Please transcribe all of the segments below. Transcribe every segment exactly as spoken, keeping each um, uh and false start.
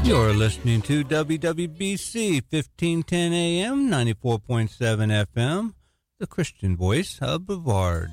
You're listening to W W B C fifteen ten A M, ninety-four point seven F M, the Christian voice of Brevard.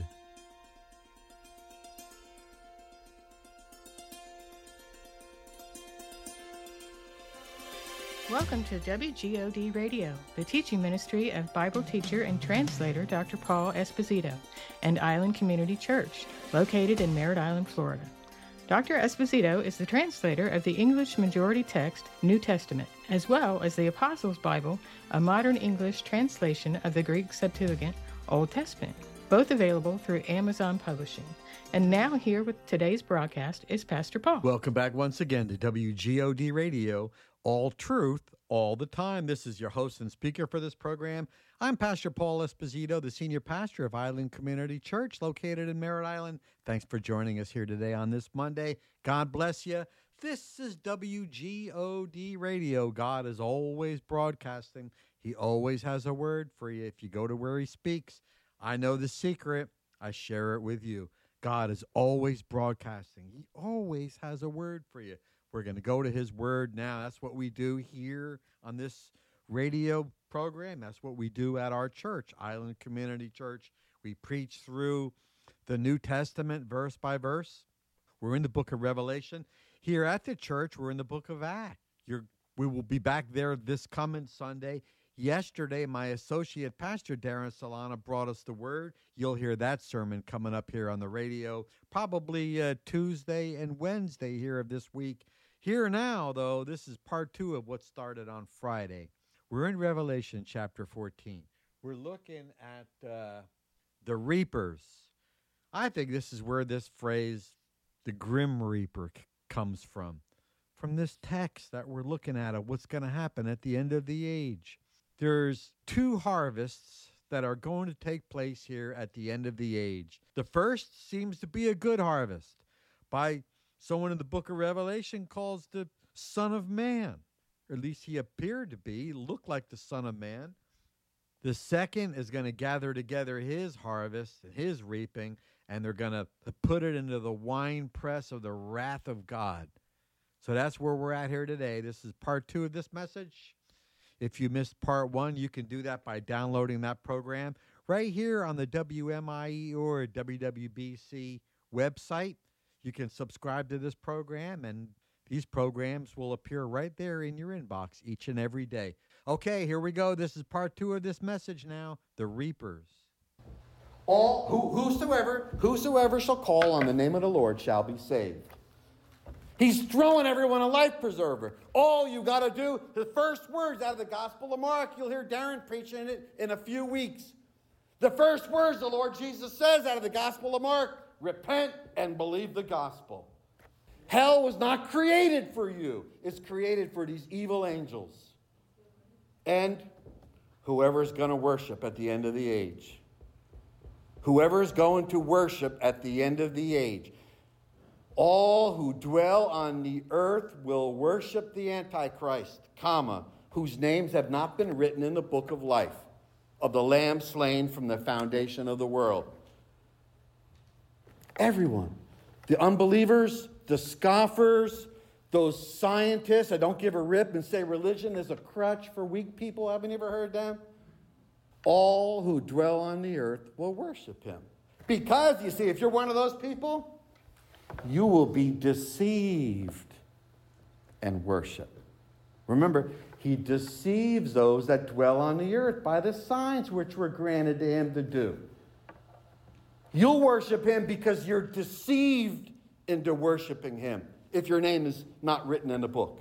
Welcome to W G O D Radio, the teaching ministry of Bible teacher and translator Doctor Paul Esposito, and Island Community Church, located in Merritt Island, Florida. Doctor Esposito is the translator of the English majority text, New Testament, as well as the Apostles' Bible, a modern English translation of the Greek Septuagint, Old Testament, both available through Amazon Publishing. And now here with today's broadcast is Pastor Paul. Welcome back once again to W G O D Radio, all truth, all the time. This is your host and speaker for this program. I'm Pastor Paul Esposito, the senior pastor of Island Community Church, located in Merritt Island. Thanks for joining us here today on this Monday. God bless you. This is W G O D Radio. God is always broadcasting. He always has a word for you. If you go to where he speaks, I know the secret. I share it with you. God is always broadcasting. He always has a word for you. We're going to go to his word now. That's what we do here on this radio program. That's what we do at our church, Island Community Church. We preach through the New Testament verse by verse. We're in the book of Revelation. Here at the church, we're in the book of Acts. You're, we will be back there this coming Sunday. Yesterday, my associate pastor, Darren Solana, brought us the word. You'll hear that sermon coming up here on the radio, probably uh, Tuesday and Wednesday here of this week. Here now, though, this is part two of what started on Friday. We're in Revelation chapter fourteen. We're looking at uh, the reapers. I think this is where this phrase, the Grim Reaper, c- comes from. From this text that we're looking at of what's going to happen at the end of the age. There's two harvests that are going to take place here at the end of the age. The first seems to be a good harvest by someone in the book of Revelation calls the Son of Man, or at least he appeared to be, looked like the Son of Man. The second is going to gather together his harvest and his reaping, and they're going to put it into the wine press of the wrath of God. So that's where we're at here today. This is part two of this message. If you missed part one, you can do that by downloading that program right here on the W M I E or W W B C website. You can subscribe to this program, and these programs will appear right there in your inbox each and every day. Okay, here we go. This is part two of this message now, the reapers. All who, whosoever, whosoever shall call on the name of the Lord shall be saved. He's throwing everyone a life preserver. All you got to do, the first words out of the Gospel of Mark, you'll hear Darren preaching it in a few weeks. The first words the Lord Jesus says out of the Gospel of Mark, repent and believe the gospel. Hell was not created for you. It's created for these evil angels. And whoever's going to worship at the end of the age. Whoever's going to worship at the end of the age. All who dwell on the earth will worship the Antichrist, comma, whose names have not been written in the book of life of the Lamb slain from the foundation of the world. Everyone. The unbelievers, the scoffers, those scientists that don't give a rip and say religion is a crutch for weak people. Haven't you ever heard them? All who dwell on the earth will worship him. Because, you see, if you're one of those people, you will be deceived and worship. Remember, he deceives those that dwell on the earth by the signs which were granted to him to do. You'll worship him because you're deceived into worshiping him if your name is not written in the book.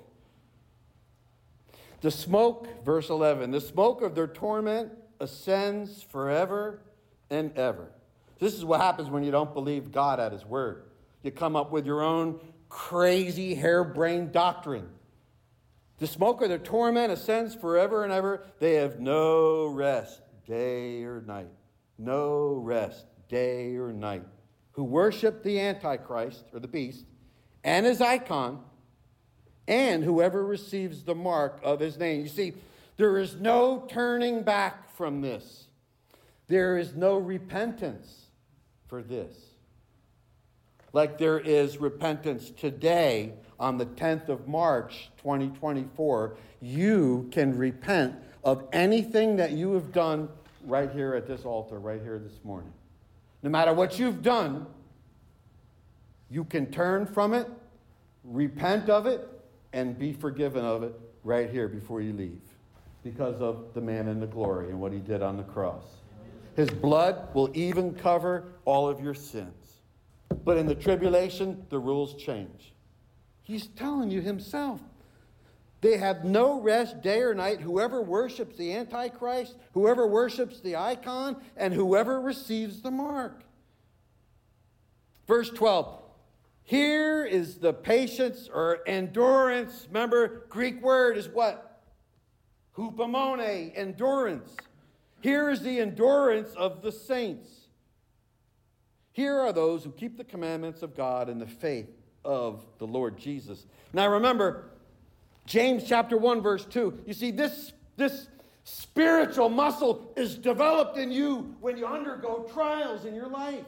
The smoke, verse eleven, the smoke of their torment ascends forever and ever. This is what happens when you don't believe God at his word. You come up with your own crazy harebrained doctrine. The smoke of their torment ascends forever and ever. They have no rest, day or night. No rest, day or night. Who worship the Antichrist, or the beast, and his icon, and whoever receives the mark of his name. You see, there is no turning back from this. There is no repentance for this. like there is repentance today on the tenth of March, twenty twenty-four, you can repent of anything that you have done right here at this altar, right here this morning. No matter what you've done, you can turn from it, repent of it, and be forgiven of it right here before you leave, because of the man in the glory and what he did on the cross. His blood will even cover all of your sins. But in the tribulation, the rules change. He's telling you himself. They have no rest day or night, whoever worships the Antichrist, whoever worships the icon, and whoever receives the mark. Verse twelve. Here is the patience or endurance. Remember, Greek word is what? Hupomone, endurance. Here is the endurance of the saints. Here are those who keep the commandments of God and the faith of the Lord Jesus. Now remember, James chapter one, verse two. You see, this, this spiritual muscle is developed in you when you undergo trials in your life.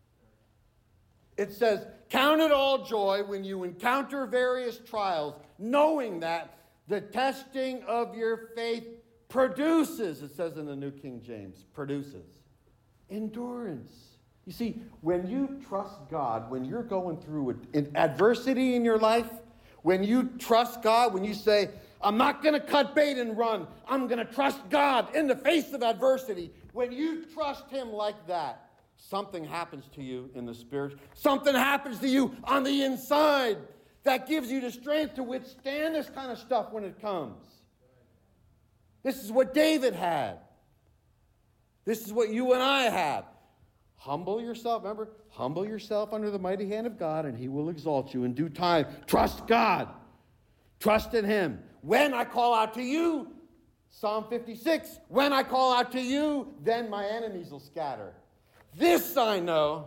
It says, count it all joy when you encounter various trials, knowing that the testing of your faith produces, it says in the New King James, produces endurance. You see, when you trust God, when you're going through adversity in your life, when you trust God, when you say, I'm not going to cut bait and run, I'm going to trust God in the face of adversity, when you trust him like that, something happens to you in the spirit. Something happens to you on the inside that gives you the strength to withstand this kind of stuff when it comes. This is what David had. This is what you and I have. Humble yourself, remember? Humble yourself under the mighty hand of God, and he will exalt you in due time. Trust God. Trust in him. When I call out to you, Psalm fifty-six, when I call out to you, then my enemies will scatter. This I know,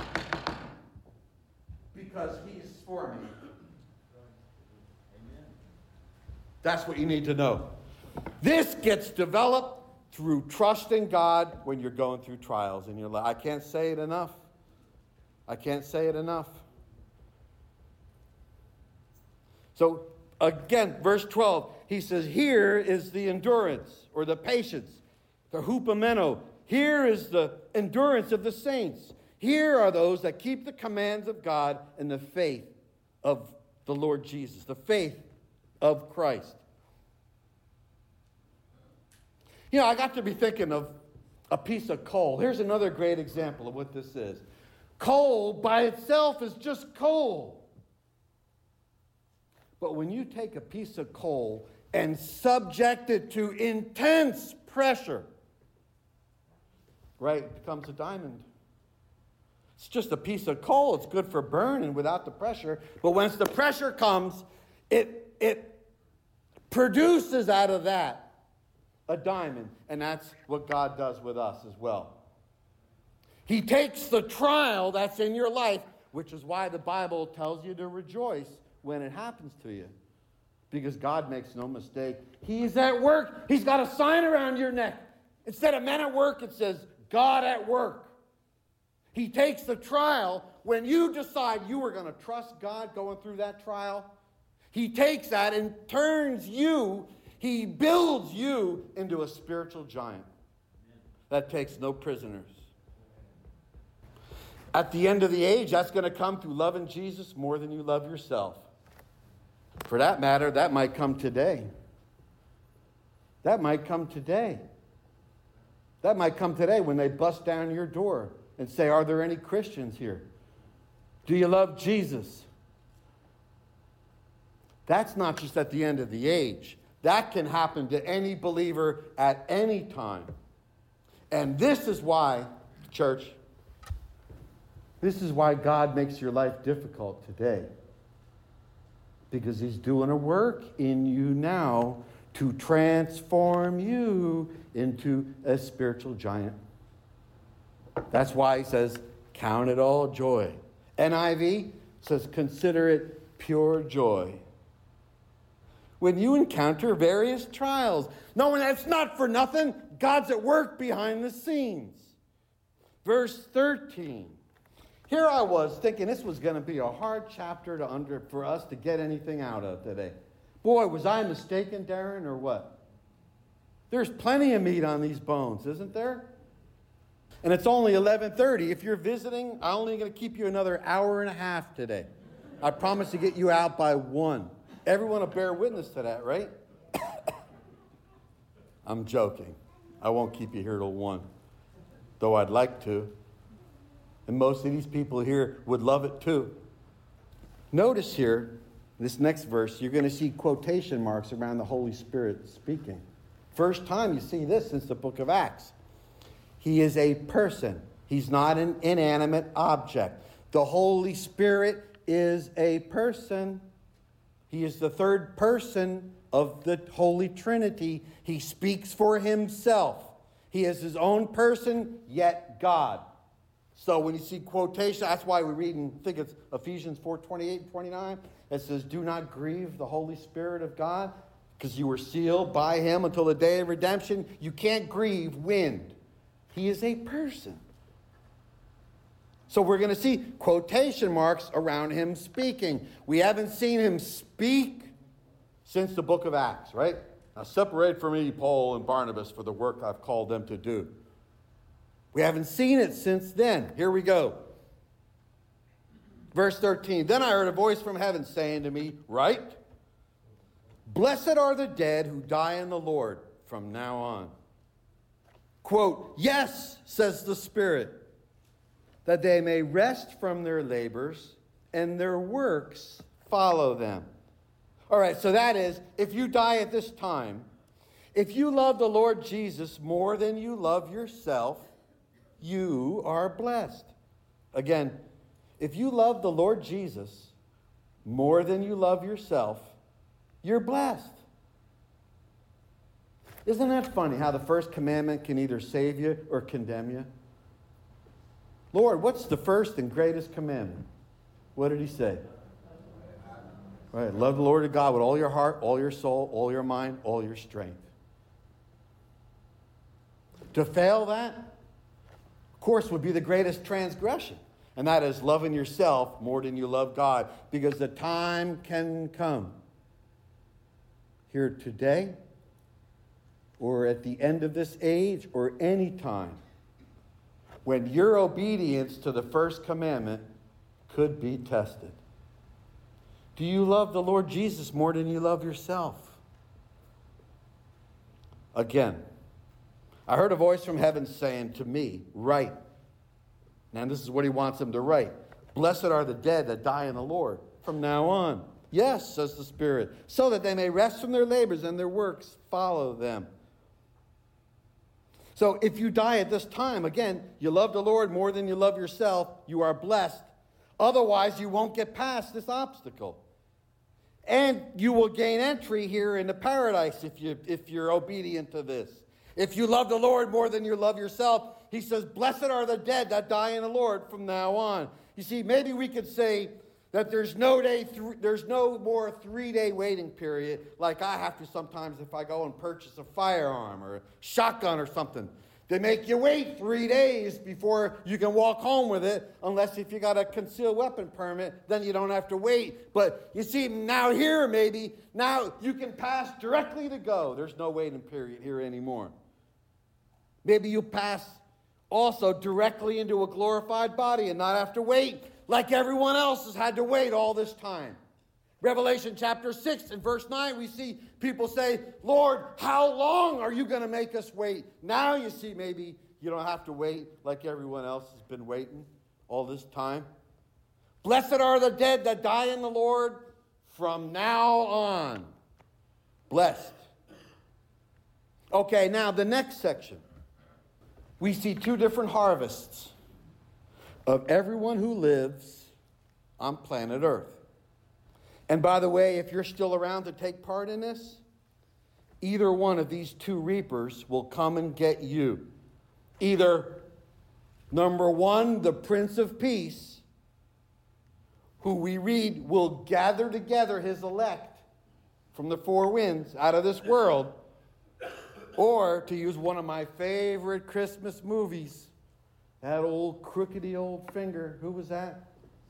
because he is for me. That's what you need to know. This gets developed through trusting God when you're going through trials in your life. I can't say it enough. I can't say it enough. So, again, verse twelve, he says, here is the endurance, or the patience, the hupomeno. Here is the endurance of the saints. Here are those that keep the commands of God and the faith of the Lord Jesus, the faith of Christ. You know, I got to be thinking of a piece of coal. Here's another great example of what this is. Coal by itself is just coal. But when you take a piece of coal and subject it to intense pressure, right, it becomes a diamond. It's just a piece of coal. It's good for burning without the pressure. But once the pressure comes, it, it produces out of that a diamond. And that's what God does with us as well. He takes the trial that's in your life, which is why the Bible tells you to rejoice when it happens to you. Because God makes no mistake. He's at work. He's got a sign around your neck. Instead of men at work, it says God at work. He takes the trial. When you decide you are going to trust God going through that trial, he takes that and turns you, he builds you into a spiritual giant that takes no prisoners. At the end of the age, that's going to come through loving Jesus more than you love yourself. For that matter, that might come today. That might come today. That might come today when they bust down your door and say, are there any Christians here? Do you love Jesus? That's not just at the end of the age. That can happen to any believer at any time. And this is why, church, this is why God makes your life difficult today. Because he's doing a work in you now to transform you into a spiritual giant. That's why he says, count it all joy. N I V says, consider it pure joy when you encounter various trials, knowing that it's not for nothing. God's at work behind the scenes. Verse thirteen. Here I was thinking this was going to be a hard chapter to under for us to get anything out of today. Boy, was I mistaken, Darren, or what? There's plenty of meat on these bones, isn't there? And it's only eleven thirty. If you're visiting, I'm only going to keep you another hour and a half today. I promise to get you out by one. Everyone will bear witness to that, right? I'm joking. I won't keep you here till one, though I'd like to. And most of these people here would love it too. Notice here, this next verse, you're going to see quotation marks around the Holy Spirit speaking. First time you see this since the book of Acts. He is a person. He's not an inanimate object. The Holy Spirit is a person. He is the third person of the Holy Trinity. He speaks for himself. He is his own person, yet God. So when you see quotation, that's why we read in, I think it's Ephesians four twenty-eight and twenty-nine. It says, do not grieve the Holy Spirit of God, because you were sealed by him until the day of redemption. You can't grieve wind. He is a person. So we're going to see quotation marks around him speaking. We haven't seen him speak since the book of Acts, right? Now separate from me Paul and Barnabas for the work I've called them to do. We haven't seen it since then. Here we go. Verse thirteen, then I heard a voice from heaven saying to me, write, blessed are the dead who die in the Lord from now on. Quote, yes, says the Spirit, that they may rest from their labors and their works follow them. All right, so that is, if you die at this time, if you love the Lord Jesus more than you love yourself, you are blessed. Again, if you love the Lord Jesus more than you love yourself, you're blessed. Isn't that funny how the first commandment can either save you or condemn you? Lord, what's the first and greatest commandment? What did he say? Right, love the Lord your God with all your heart, all your soul, all your mind, all your strength. To fail that, of course, would be the greatest transgression. And that is loving yourself more than you love God. Because the time can come here today, or at the end of this age, or any time, when your obedience to the first commandment could be tested. Do you love the Lord Jesus more than you love yourself? Again, I heard a voice from heaven saying to me, write. Now this is what he wants them to write. Blessed are the dead that die in the Lord from now on. Yes, says the Spirit, so that they may rest from their labors and their works follow them. So if you die at this time, again, you love the Lord more than you love yourself, you are blessed. Otherwise, you won't get past this obstacle. And you will gain entry here into paradise if, you, if you're obedient to this. If you love the Lord more than you love yourself, he says, blessed are the dead that die in the Lord from now on. You see, maybe we could say that there's no day, th- there's no more three-day waiting period like I have to sometimes if I go and purchase a firearm or a shotgun or something. They make you wait three days before you can walk home with it, unless if you got a concealed weapon permit, then you don't have to wait. But you see, now here maybe, now you can pass directly to go. There's no waiting period here anymore. Maybe you pass also directly into a glorified body and not have to wait like everyone else has had to wait all this time. Revelation chapter six and verse nine, we see people say, Lord, how long are you going to make us wait? Now you see maybe you don't have to wait like everyone else has been waiting all this time. Blessed are the dead that die in the Lord from now on. Blessed. Okay, now the next section. We see two different harvests of everyone who lives on planet Earth. And by the way, if you're still around to take part in this, either one of these two reapers will come and get you. Either, number one, the Prince of Peace, who we read will gather together his elect from the four winds out of this world, or, to use one of my favorite Christmas movies, That old crookedy old finger. Who was that?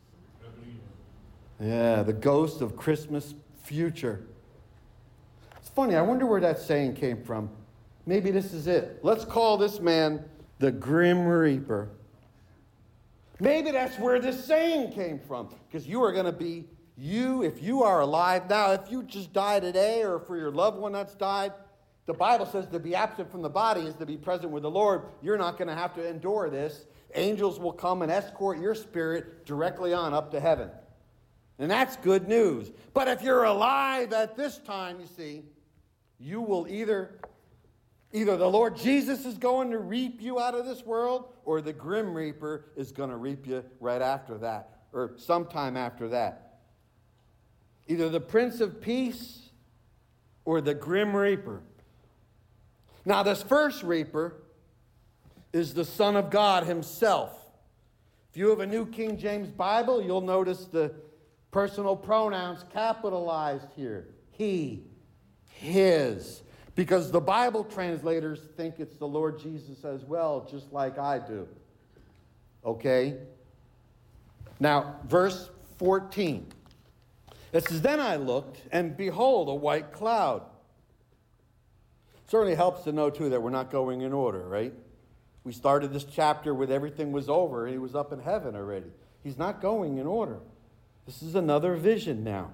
Yeah, the ghost of Christmas future. It's funny, I wonder where that saying came from. Maybe this is it. Let's call this man the Grim Reaper. Maybe that's where this saying came from. Because you are going to be, you, if you are alive now, if you just die today or for your loved one that's died, the Bible says to be absent from the body is to be present with the Lord. You're not going to have to endure this. Angels will come and escort your spirit directly on up to heaven. And that's good news. But if you're alive at this time, you see, you will either, either the Lord Jesus is going to reap you out of this world, or the Grim Reaper is going to reap you right after that, or sometime after that. Either the Prince of Peace or the Grim Reaper. Now, this first reaper is the Son of God himself. If you have a New King James Bible, you'll notice the personal pronouns capitalized here. He, his. Because the Bible translators think it's the Lord Jesus as well, just like I do. Okay? Now, verse fourteen. It says, "Then I looked, and behold, a white cloud." Certainly helps to know, too, that we're not going in order, right? We started this chapter with everything was over, and he was up in heaven already. He's not going in order. This is another vision now.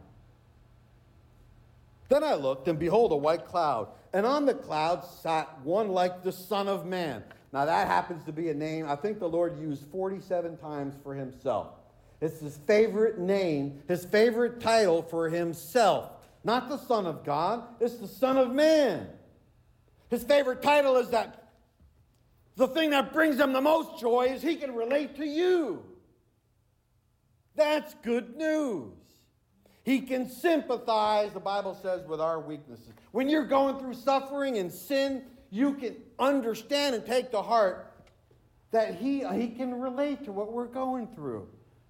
"Then I looked, and behold, a white cloud. And on the cloud sat one like the Son of Man." Now that happens to be a name I think the Lord used forty-seven times for himself. It's his favorite name, his favorite title for himself. Not the Son of God, it's the Son of Man. His favorite title is that the thing that brings him the most joy is he can relate to you. That's good news. He can sympathize, the Bible says, with our weaknesses. When you're going through suffering and sin, you can understand and take to heart that he, he can relate to what we're going through.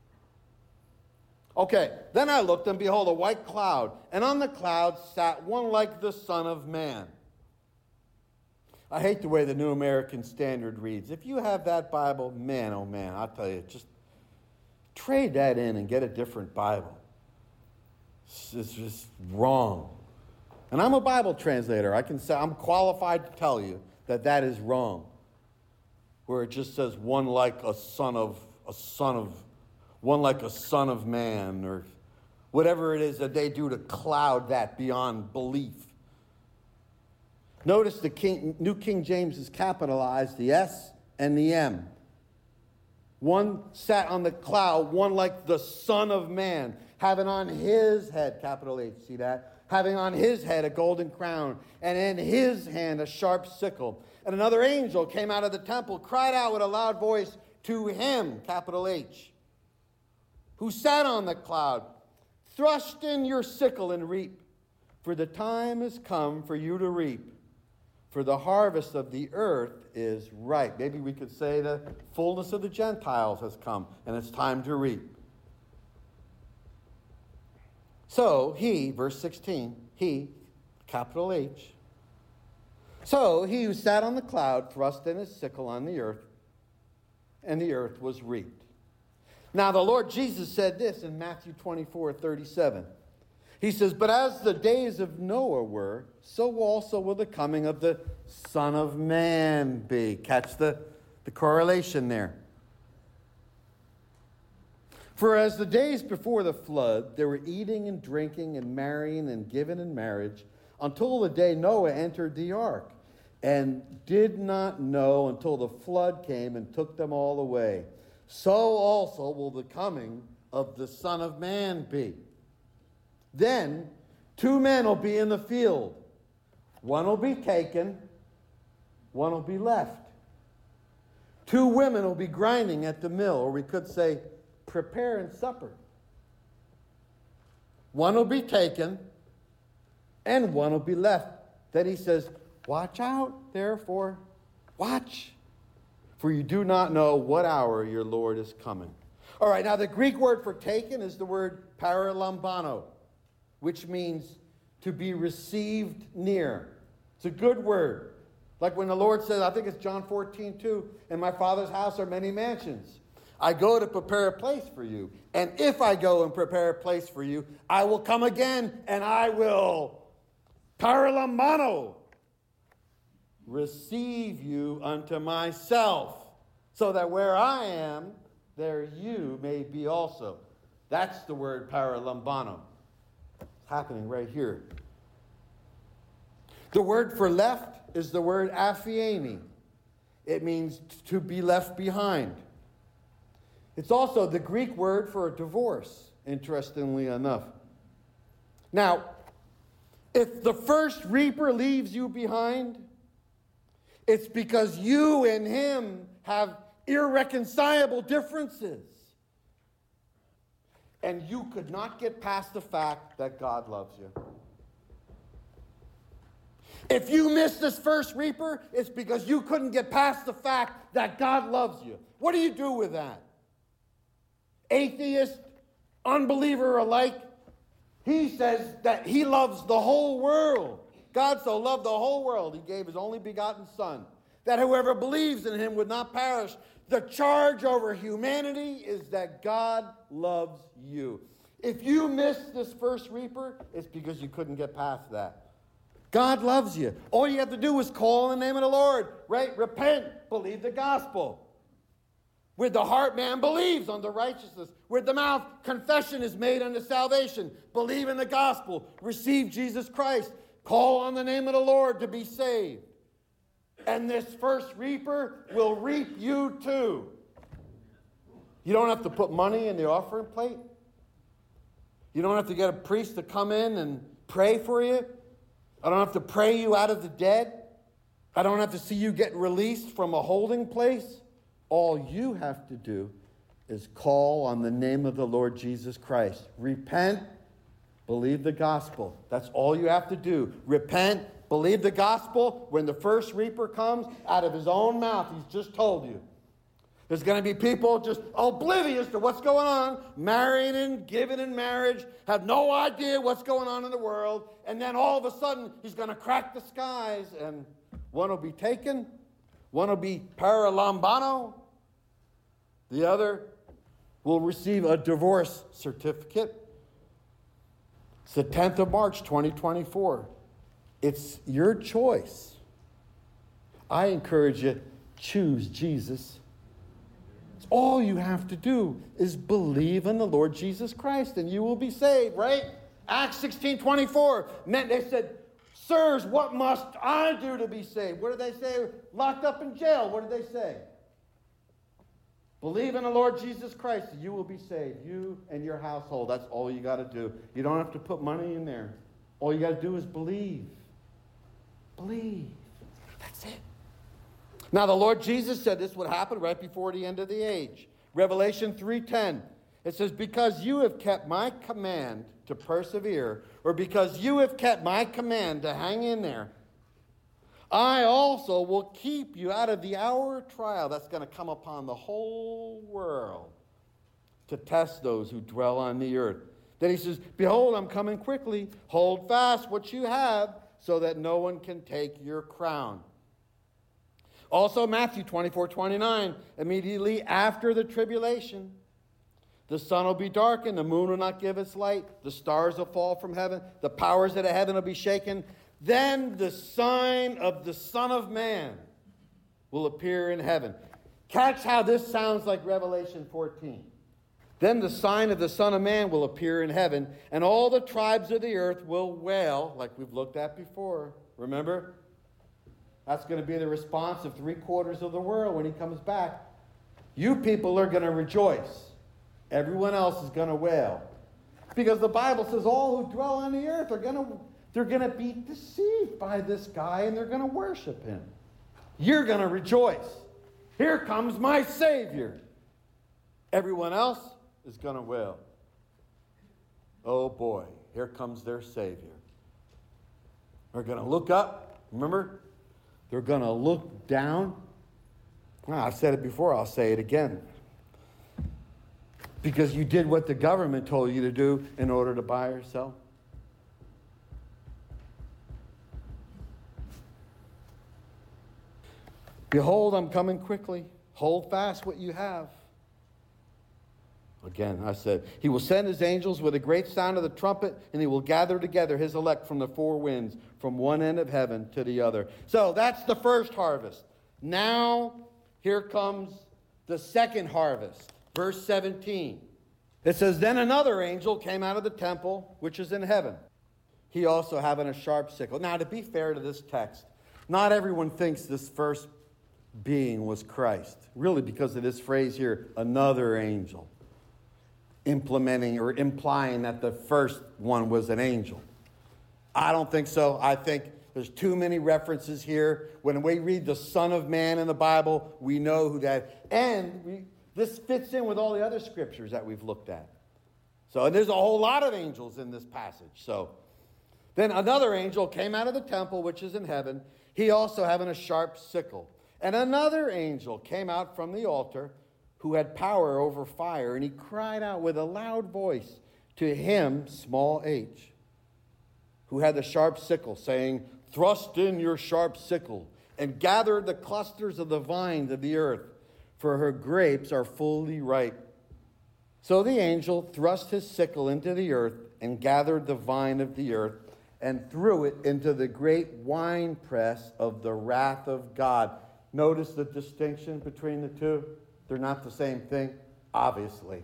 Okay, then I looked, and behold, a white cloud, and on the cloud sat one like the Son of Man. I hate the way the New American Standard reads. If you have that Bible, man, oh man, I'll tell you, just trade that in and get a different Bible. It's just wrong. And I'm a Bible translator. I can say I'm qualified to tell you that that is wrong. Where it just says one like a son of a son of one like a son of man, or whatever it is that they do to cloud that beyond belief. Notice the King, New King James is capitalized, the S and the M. One sat on the cloud, one like the Son of Man, having on his head, capital H, see that? Having on his head a golden crown, and in his hand a sharp sickle. And another angel came out of the temple, cried out with a loud voice to him, capital H, who sat on the cloud, "Thrust in your sickle and reap, for the time has come for you to reap. For the harvest of the earth is ripe." Maybe we could say the fullness of the Gentiles has come, and it's time to reap. So he, verse sixteen, he, capital H, so he who sat on the cloud thrust in his sickle on the earth, and the earth was reaped. Now the Lord Jesus said this in Matthew twenty-four thirty-seven. He says, "But as the days of Noah were, so also will the coming of the Son of Man be." Catch the, the correlation there. "For as the days before the flood, they were eating and drinking and marrying and giving in marriage until the day Noah entered the ark, and did not know until the flood came and took them all away. So also will the coming of the Son of Man be. Then two men will be in the field. One will be taken, one will be left. Two women will be grinding at the mill," or we could say, preparing supper. "One will be taken, and one will be left." Then he says, "Watch out, therefore, watch, for you do not know what hour your Lord is coming." All right, now the Greek word for taken is the word paralambano, which means to be received near. It's a good word. Like when the Lord says, I think it's John fourteen two, in my Father's house are many mansions. I go to prepare a place for you. And if I go and prepare a place for you, I will come again and I will paralambano, receive you unto myself, so that where I am, there you may be also. That's the word paralambano. It's happening right here. The word for left is the word aphiemi. It means to be left behind. It's also the Greek word for a divorce, interestingly enough. Now, if the first reaper leaves you behind, it's because you and him have irreconcilable differences. And you could not get past the fact that God loves you. If you miss this first reaper, it's because you couldn't get past the fact that God loves you. What do you do with that? Atheist, unbeliever alike, he says that he loves the whole world. God so loved the whole world, he gave his only begotten Son, that whoever believes in him would not perish. The charge over humanity is that God loves you. If you miss this first reaper, it's because you couldn't get past that. God loves you. All you have to do is call in the name of the Lord, right? Repent, believe the gospel. With the heart, man believes unto righteousness. With the mouth, confession is made unto salvation. Believe in the gospel. Receive Jesus Christ. Call on the name of the Lord to be saved. And this first reaper will reap you too. You don't have to put money in the offering plate. You don't have to get a priest to come in and pray for you. I don't have to pray you out of the dead. I don't have to see you get released from a holding place. All you have to do is call on the name of the Lord Jesus Christ. Repent, believe the gospel. That's all you have to do. Repent, believe the gospel. When the first reaper comes, out of his own mouth, he's just told you. There's going to be people just oblivious to what's going on, marrying and giving in marriage, have no idea what's going on in the world, and then all of a sudden he's going to crack the skies, and one will be taken, one will be paralambano, the other will receive a divorce certificate. It's the tenth of March, twenty twenty-four. It's your choice. I encourage you, choose Jesus. It's all you have to do is believe in the Lord Jesus Christ and you will be saved, right? Acts sixteen twenty-four. Men, they said, sirs, what must I do to be saved? What did they say? Locked up in jail. What did they say? Believe in the Lord Jesus Christ and you will be saved. You and your household. That's all you got to do. You don't have to put money in there. All you got to do is believe. Believe. That's it. Now, the Lord Jesus said this would happen right before the end of the age. Revelation three ten. It says, because you have kept my command to persevere, or because you have kept my command to hang in there, I also will keep you out of the hour of trial that's going to come upon the whole world to test those who dwell on the earth. Then he says, behold, I'm coming quickly. Hold fast what you have so that no one can take your crown. Also, Matthew twenty-four twenty-nine, immediately after the tribulation, the sun will be darkened, the moon will not give its light, the stars will fall from heaven, the powers of the heaven will be shaken. Then the sign of the Son of Man will appear in heaven. Catch how this sounds like Revelation fourteen. Then the sign of the Son of Man will appear in heaven, and all the tribes of the earth will wail, like we've looked at before. Remember? That's going to be the response of three quarters of the world when he comes back. You people are going to rejoice. Everyone else is going to wail. Because the Bible says all who dwell on the earth are going to, they're going to be deceived by this guy and they're going to worship him. You're going to rejoice. Here comes my Savior. Everyone else is going to wail. Oh boy, here comes their Savior. They're going to look up. Remember? They're going to look down. Well, I've said it before, I'll say it again. Because you did what the government told you to do in order to buy or sell. Behold, I'm coming quickly. Hold fast what you have. Again, I said, he will send his angels with a great sound of the trumpet, and he will gather together his elect from the four winds, from one end of heaven to the other. So that's the first harvest. Now, here comes the second harvest. Verse seventeen. It says, then another angel came out of the temple, which is in heaven. He also having a sharp sickle. Now, to be fair to this text, not everyone thinks this first being was Christ. Really, because of this phrase here, another angel. Implementing or implying that the first one was an angel. I don't think so. I think there's too many references here. When we read the Son of Man in the Bible, we know who that, and we, this fits in with all the other scriptures that we've looked at. So and there's a whole lot of angels in this passage. So then another angel came out of the temple, which is in heaven, he also having a sharp sickle. And another angel came out from the altar, who had power over fire, and he cried out with a loud voice to him, small h, who had the sharp sickle, saying, thrust in your sharp sickle, and gather the clusters of the vines of the earth, for her grapes are fully ripe. So the angel thrust his sickle into the earth, and gathered the vine of the earth, and threw it into the great winepress of the wrath of God. Notice the distinction between the two? They're not the same thing, obviously.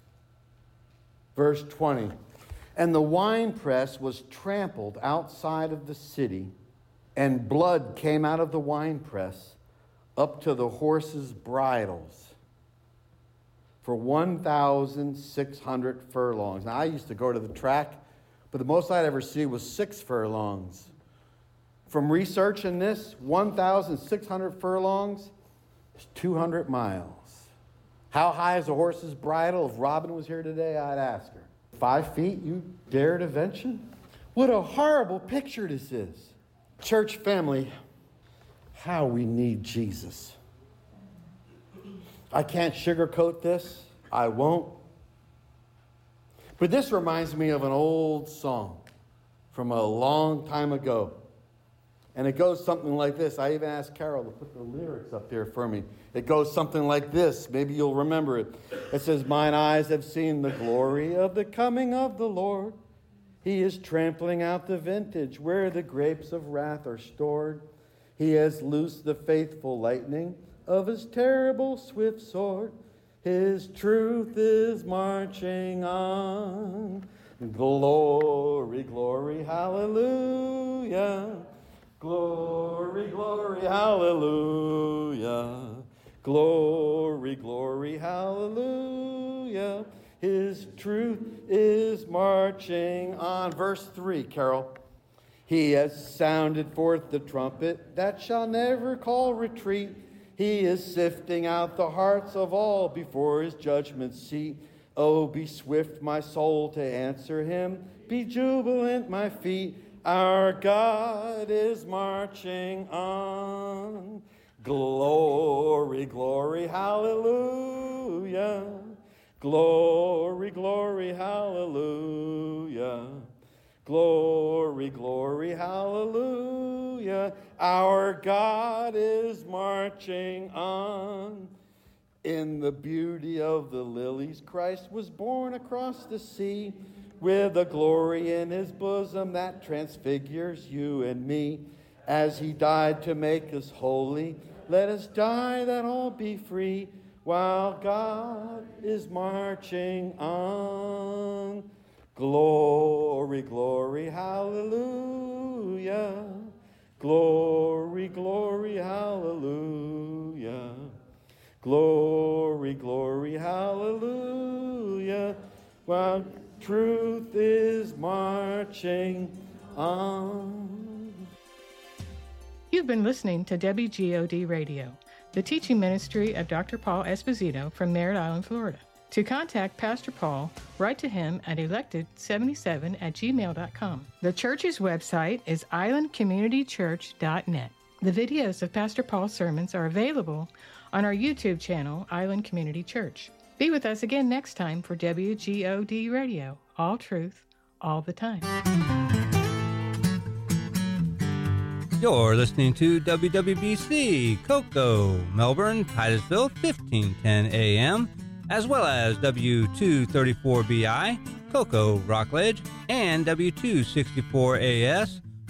Verse twenty. And the winepress was trampled outside of the city, and blood came out of the winepress up to the horses' bridles for one thousand six hundred furlongs. Now, I used to go to the track, but the most I'd ever see was six furlongs. From researching this, one thousand six hundred furlongs is two hundred miles. How high is a horse's bridle? If Robin was here today, I'd ask her. Five feet, you dare to venture? What a horrible picture this is. Church family, how we need Jesus. I can't sugarcoat this. I won't. But this reminds me of an old song from a long time ago. And it goes something like this. I even asked Carol to put the lyrics up there for me. It goes something like this. Maybe you'll remember it. It says, mine eyes have seen the glory of the coming of the Lord. He is trampling out the vintage where the grapes of wrath are stored. He has loosed the faithful lightning of his terrible swift sword. His truth is marching on. Glory, glory, hallelujah. Glory, glory, hallelujah. Glory, glory, hallelujah. His truth is marching on. Verse three, Carol. He has sounded forth the trumpet that shall never call retreat. He is sifting out the hearts of all before his judgment seat. Oh, be swift, my soul, to answer him. Be jubilant, my feet. Our God is marching on. Glory, glory, hallelujah. Glory, glory, hallelujah. Glory, glory, hallelujah. Our God is marching on. In the beauty of the lilies, Christ was born across the sea, with a glory in his bosom that transfigures you and me. As he died to make us holy, let us die that all be free, while God is marching on. Glory, glory, hallelujah. Glory, glory, hallelujah. Glory, glory, hallelujah. While truth is marching on. You've been listening to W G O D Radio, the teaching ministry of Doctor Paul Esposito from Merritt Island, Florida. To contact Pastor Paul, write to him at elected seventy-seven at gmail dot com. The church's website is island community church dot net. The videos of Pastor Paul's sermons are available on our YouTube channel, Island Community Church. Be with us again next time for W G O D Radio, all truth, all the time. You're listening to W W B C, Cocoa, Melbourne, Titusville, fifteen ten A M, as well as W two thirty-four B I, Cocoa, Rockledge, and W two sixty-four A S,